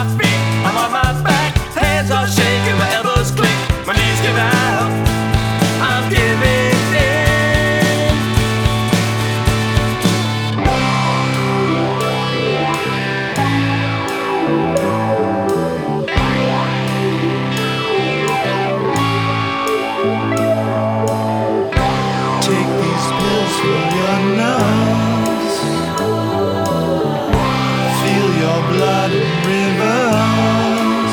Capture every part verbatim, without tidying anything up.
feet, I'm on my back. Hands are shaking, my elbows click, my knees give out. I'm giving in. Take these pills for your nerves. Feel your blood in rivers.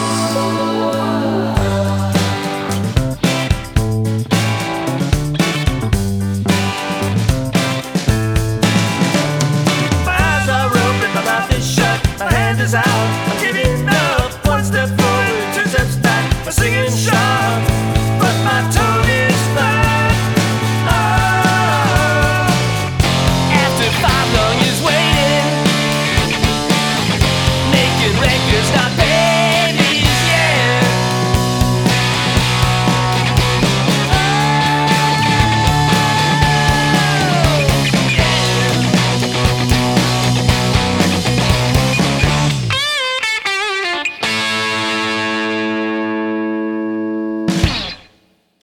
My eyes are open, my mouth is shut, my hand is out. I'm giving up. One step forward, two steps back. My singing shot.